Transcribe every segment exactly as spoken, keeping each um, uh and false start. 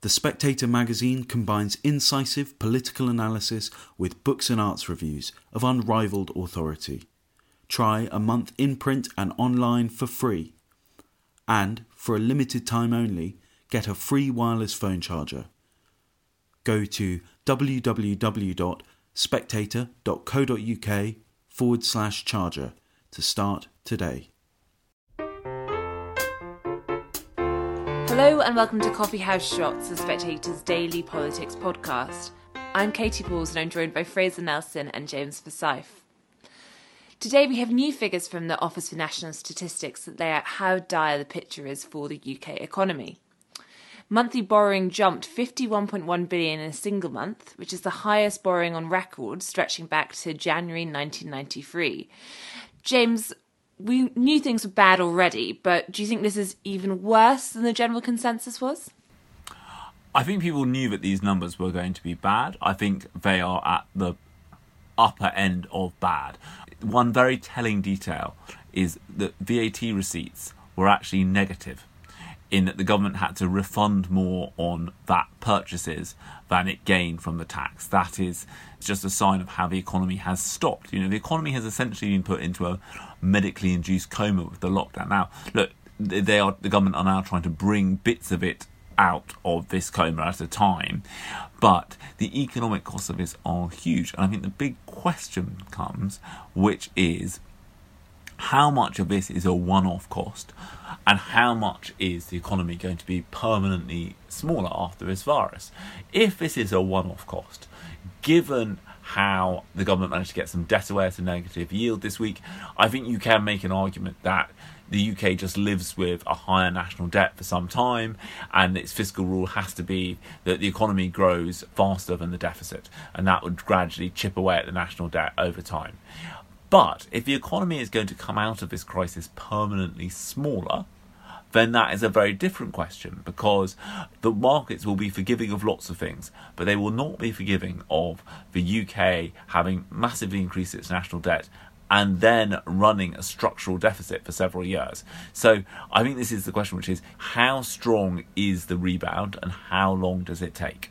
The Spectator magazine combines incisive political analysis with books and arts reviews of unrivalled authority. Try a month in print and online for free. And, for a limited time only, get a free wireless phone charger. Go to www.spectator.co.uk forward slash charger to start today. Hello and welcome to Coffee House Shots, The Spectator's daily politics podcast. I'm Katie Pauls and I'm joined by Fraser Nelson and James Forsyth. Today we have new figures from the Office for National Statistics that lay out how dire the picture is for the U K economy. Monthly borrowing jumped fifty-one point one billion dollars in a single month, which is the highest borrowing on record, stretching back to January nineteen ninety-three. James, we knew things were bad already, but do you think this is even worse than the general consensus was? I think people knew that these numbers were going to be bad. I think they are at the upper end of bad. One very telling detail is that V A T receipts were actually negative, in that the government had to refund more on V A T purchases than it gained from the tax. That is just a sign of how the economy has stopped. You know, the economy has essentially been put into a medically induced coma with the lockdown. Now, look, they are the government are now trying to bring bits of it out of this coma at a time, but the economic costs of this are huge. And I think the big question comes, which is, how much of this is a one-off cost and how much is the economy going to be permanently smaller after this virus? If this is a one-off cost, given how the government managed to get some debt away at a negative yield this week, I think you can make an argument that the U K just lives with a higher national debt for some time, and its fiscal rule has to be that the economy grows faster than the deficit, and that would gradually chip away at the national debt over time. But if the economy is going to come out of this crisis permanently smaller, then that is a very different question, because the markets will be forgiving of lots of things, but they will not be forgiving of the U K having massively increased its national debt and then running a structural deficit for several years. So I think this is the question, which is, how strong is the rebound and how long does it take?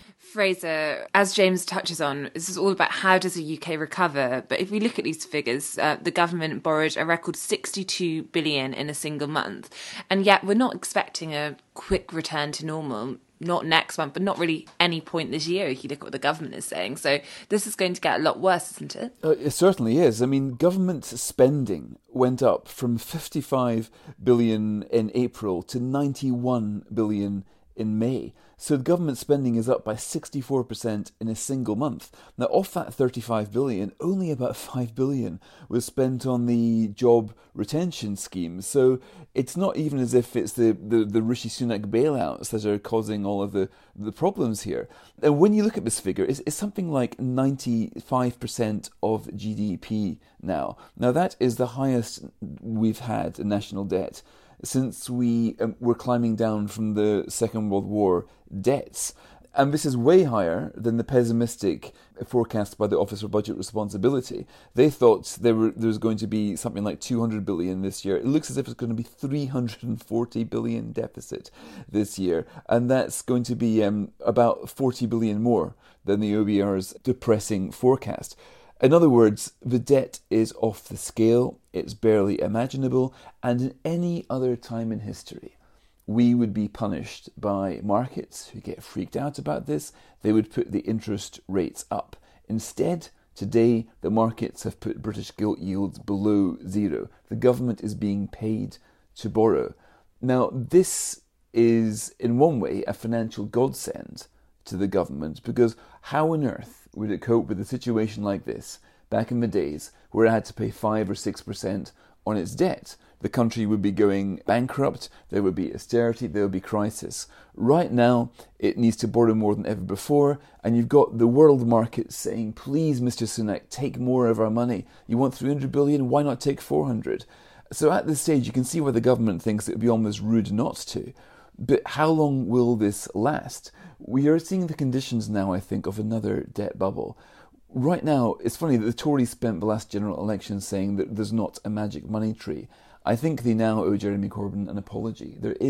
Fraser, as James touches on, this is all about how does the U K recover. But if we look at these figures, uh, the government borrowed a record sixty-two billion dollars in a single month. And yet we're not expecting a quick return to normal, not next month, but not really any point this year, if you look at what the government is saying. So this is going to get a lot worse, isn't it? Uh, it certainly is. I mean, government spending went up from fifty-five billion dollars in April to ninety-one billion dollars in May. So the government spending is up by sixty-four percent in a single month. Now, off that thirty-five billion dollars, only about five billion dollars was spent on the job retention scheme. So it's not even as if it's the, the, the Rishi Sunak bailouts that are causing all of the, the problems here. And when you look at this figure, it's, it's something like ninety-five percent of G D P now. Now, that is the highest we've had in national debt since we um, were climbing down from the Second World War debts. And this is way higher than the pessimistic forecast by the Office for Budget Responsibility. They thought there were there was going to be something like two hundred billion this year. It looks as if it's going to be three hundred forty billion deficit this year. And that's going to be um, about forty billion more than the O B R's depressing forecast. In other words, the debt is off the scale, it's barely imaginable, and in any other time in history, we would be punished by markets who get freaked out about this. They would put the interest rates up. Instead, today, the markets have put British gilt yields below zero. The government is being paid to borrow. Now, this is, in one way, a financial godsend to the government, because how on earth would it cope with a situation like this back in the days where it had to pay five or six percent on its debt? The country would be going bankrupt, there would be austerity, there would be crisis. Right now, it needs to borrow more than ever before, and you've got the world market saying, please, Mister Sunak, take more of our money. You want three hundred billion, why not take four hundred? So at this stage, you can see why the government thinks it would be almost rude not to. But how long will this last? We are seeing the conditions now, I think, of another debt bubble. Right now, it's funny that the Tories spent the last general election saying that there's not a magic money tree. I think they now owe Jeremy Corbyn an apology. There is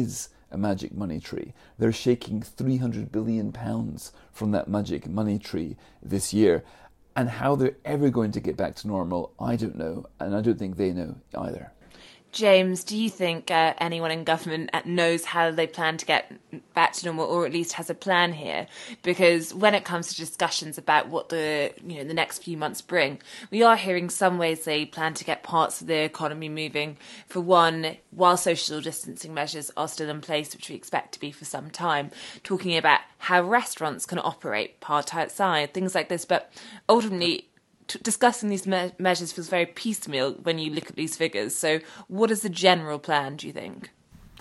a magic money tree. They're shaking three hundred billion pounds from that magic money tree this year. And how they're ever going to get back to normal, I don't know. And I don't think they know either. James, do you think uh, anyone in government knows how they plan to get back to normal, or at least has a plan here? Because when it comes to discussions about what the you know the next few months bring, we are hearing some ways they plan to get parts of the economy moving. For one, while social distancing measures are still in place, which we expect to be for some time, talking about how restaurants can operate part outside, things like this. But ultimately, discussing these me- measures feels very piecemeal when you look at these figures. So what is the general plan, do you think?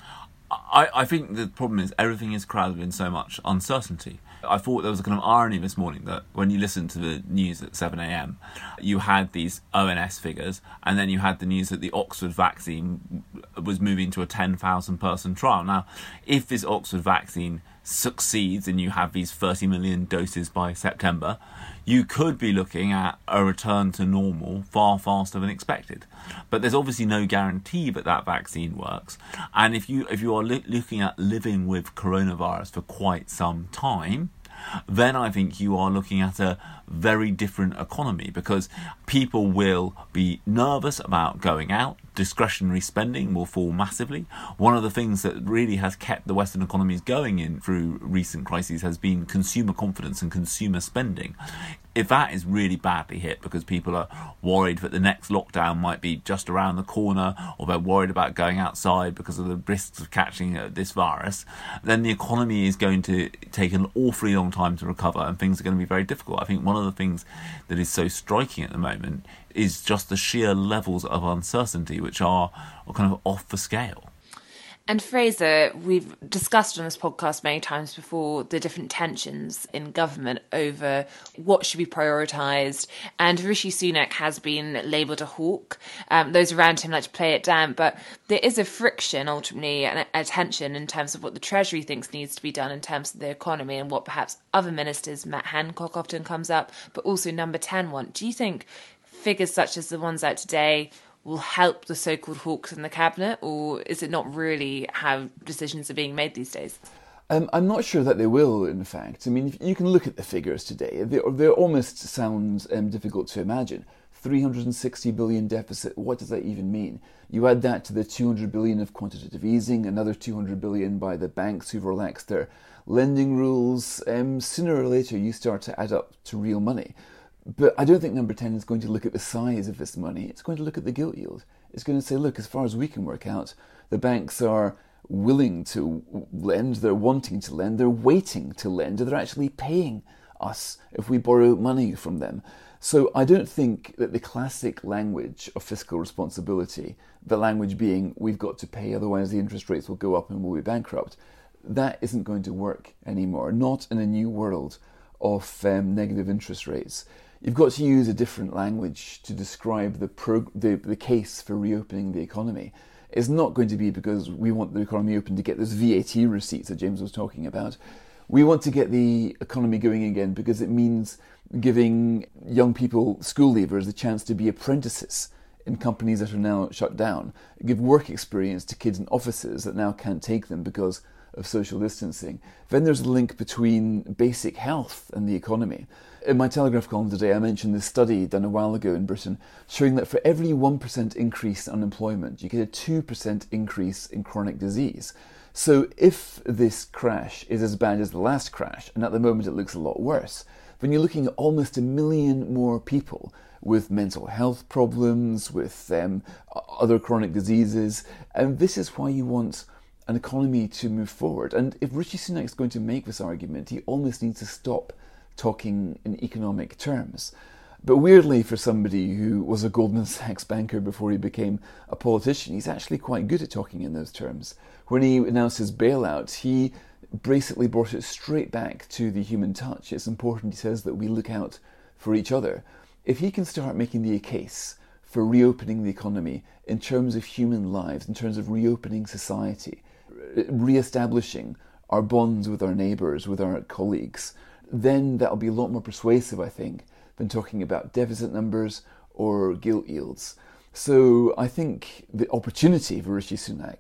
I, I think the problem is everything is crowded in so much uncertainty. I thought there was a kind of irony this morning that when you listened to the news at seven a.m, you had these O N S figures, and then you had the news that the Oxford vaccine was moving to a ten thousand person trial. Now, if this Oxford vaccine succeeds and you have these thirty million doses by September, you could be looking at a return to normal far faster than expected. But there's obviously no guarantee that that vaccine works. And if you if you are li- looking at living with coronavirus for quite some time, then I think you are looking at a very different economy, because people will be nervous about going out. Discretionary spending will fall massively. One of the things that really has kept the Western economies going in through recent crises has been consumer confidence and consumer spending. If that is really badly hit because people are worried that the next lockdown might be just around the corner, or they're worried about going outside because of the risks of catching uh, this virus, then the economy is going to take an awfully long time to recover, and things are going to be very difficult. I think one of the things that is so striking at the moment is just the sheer levels of uncertainty, which are, are kind of off the scale. And Fraser, we've discussed on this podcast many times before the different tensions in government over what should be prioritised. And Rishi Sunak has been labelled a hawk. Um, those around him like to play it down. But there is a friction, ultimately, and a tension in terms of what the Treasury thinks needs to be done in terms of the economy, and what perhaps other ministers, Matt Hancock often comes up, but also Number ten want. Do you think figures such as the ones out today will help the so-called hawks in the cabinet, or is it not really how decisions are being made these days? Um, I'm not sure that they will, in fact. I mean, if you can look at the figures today. They, they almost sound um, difficult to imagine. three hundred sixty billion deficit, what does that even mean? You add that to the two hundred billion of quantitative easing, another two hundred billion by the banks who've relaxed their lending rules. Um, sooner or later, you start to add up to real money. But I don't think Number ten is going to look at the size of this money. It's going to look at the gilt yield. It's going to say, look, as far as we can work out, the banks are willing to lend, they're wanting to lend, they're waiting to lend, they're actually paying us if we borrow money from them. So I don't think that the classic language of fiscal responsibility, the language being we've got to pay, otherwise the interest rates will go up and we'll be bankrupt, that isn't going to work anymore, not in a new world of um, negative interest rates. You've got to use a different language to describe the, prog- the the case for reopening the economy. It's not going to be because we want the economy open to get those V A T receipts that James was talking about. We want to get the economy going again because it means giving young people, school leavers, the chance to be apprentices in companies that are now shut down. Give work experience to kids in offices that now can't take them because of social distancing. Then there's a link between basic health and the economy. In my Telegraph column today, I mentioned this study done a while ago in Britain showing that for every one percent increase in unemployment, you get a two percent increase in chronic disease. So if this crash is as bad as the last crash, and at the moment it looks a lot worse, then you're looking at almost a million more people with mental health problems, with um, other chronic diseases. And this is why you want an economy to move forward. And if Rishi Sunak is going to make this argument, he almost needs to stop talking in economic terms. But weirdly, for somebody who was a Goldman Sachs banker before he became a politician, he's actually quite good at talking in those terms. When he announced his bailout, he basically brought it straight back to the human touch. It's important, he says, that we look out for each other. If he can start making the case for reopening the economy in terms of human lives, in terms of reopening society, re-establishing our bonds with our neighbours, with our colleagues, then that'll be a lot more persuasive, I think, than talking about deficit numbers or gilt yields. So I think the opportunity for Rishi Sunak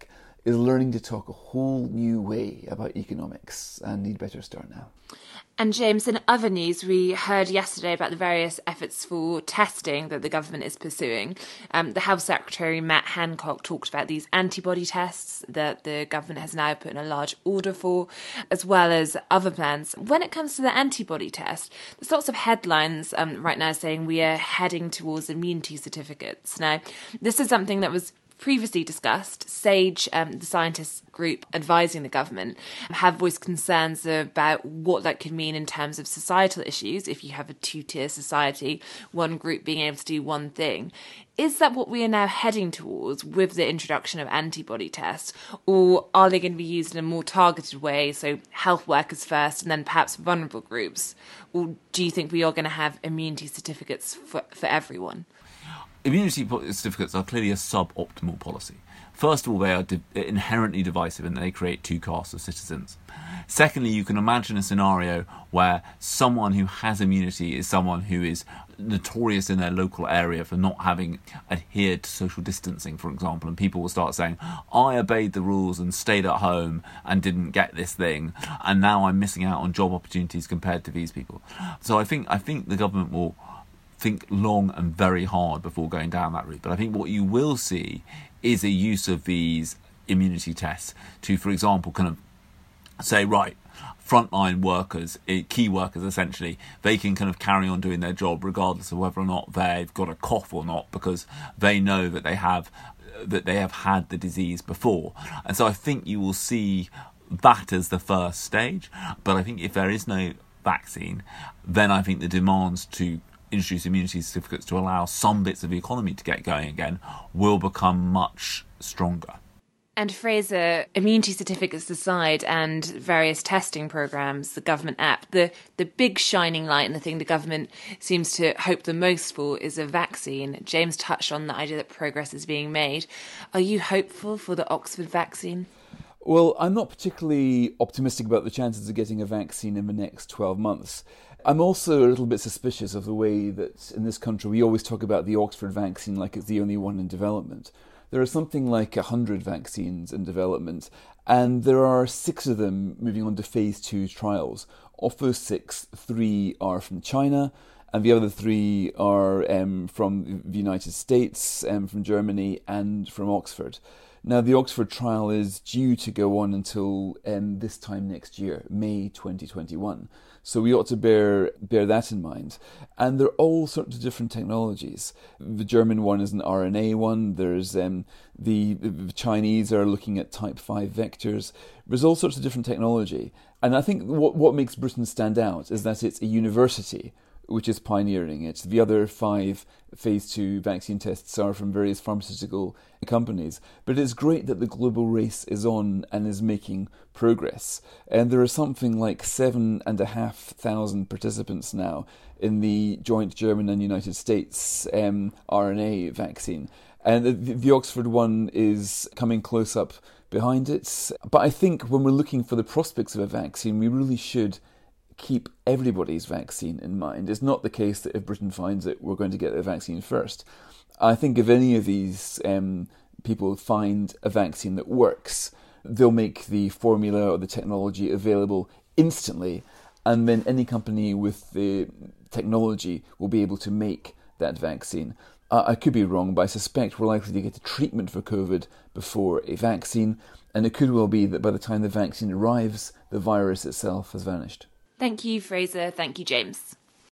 is learning to talk a whole new way about economics, and he'd better start now. And James, in other news, we heard yesterday about the various efforts for testing that the government is pursuing. Um, the Health Secretary, Matt Hancock, talked about these antibody tests that the government has now put in a large order for, as well as other plans. When it comes to the antibody test, there's lots of headlines um, right now saying we are heading towards immunity certificates. Now, this is something that was previously discussed. SAGE, um, the scientists group advising the government, have voiced concerns about what that could mean in terms of societal issues if you have a two-tier society, one group being able to do one thing. Is that what we are now heading towards with the introduction of antibody tests, or are they going to be used in a more targeted way, so health workers first and then perhaps vulnerable groups? Or do you think we are going to have immunity certificates for, for everyone? Immunity certificates are clearly a suboptimal policy. First of all, they are di- inherently divisive and they create two castes of citizens. Secondly, you can imagine a scenario where someone who has immunity is someone who is notorious in their local area for not having adhered to social distancing, for example, and people will start saying, I obeyed the rules and stayed at home and didn't get this thing, and now I'm missing out on job opportunities compared to these people. So I think I think the government will think long and very hard before going down that route. But I think what you will see is a use of these immunity tests to, for example, kind of say, right, frontline workers, key workers essentially, they can kind of carry on doing their job regardless of whether or not they've got a cough or not, because they know that they have that they have had the disease before. And so I think you will see that as the first stage. But I think if there is no vaccine, then I think the demands to introduce immunity certificates to allow some bits of the economy to get going again will become much stronger. And Fraser, immunity certificates aside and various testing programmes, the government app, the, the big shining light and the thing the government seems to hope the most for is a vaccine. James touched on the idea that progress is being made. Are you hopeful for the Oxford vaccine? Well, I'm not particularly optimistic about the chances of getting a vaccine in the next twelve months. I'm also a little bit suspicious of the way that in this country we always talk about the Oxford vaccine like it's the only one in development. There are something like one hundred vaccines in development, and there are six of them moving on to phase two trials. Of those six, three are from China, and the other three are um, from the United States, um, from Germany, and from Oxford. Now, the Oxford trial is due to go on until um, this time next year, May twenty twenty-one. So we ought to bear bear that in mind. And there are all sorts of different technologies. The German one is an R N A one. There's um, the, the Chinese are looking at type five vectors. There's all sorts of different technology. And I think what, what makes Britain stand out is that it's a university which is pioneering it. The other five phase two vaccine tests are from various pharmaceutical companies. But it's great that the global race is on and is making progress. And there are something like seven and a half thousand participants now in the joint German and United States um, R N A vaccine. And the, the Oxford one is coming close up behind it. But I think when we're looking for the prospects of a vaccine, we really should keep everybody's vaccine in mind. It's not the case that if Britain finds it, we're going to get a vaccine first. I think if any of these um, people find a vaccine that works, they'll make the formula or the technology available instantly, and then any company with the technology will be able to make that vaccine. Uh, I could be wrong, but I suspect we're likely to get a treatment for COVID before a vaccine, and it could well be that by the time the vaccine arrives, the virus itself has vanished. Thank you, Fraser. Thank you, James.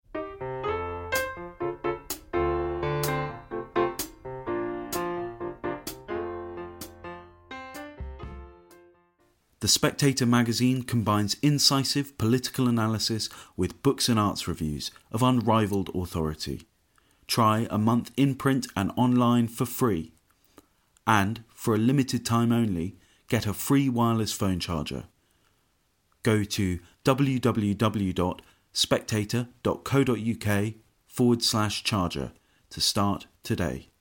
The Spectator magazine combines incisive political analysis with books and arts reviews of unrivalled authority. Try a month in print and online for free. And, for a limited time only, get a free wireless phone charger. Go to www.spectator.co.uk forward slash charger to start today.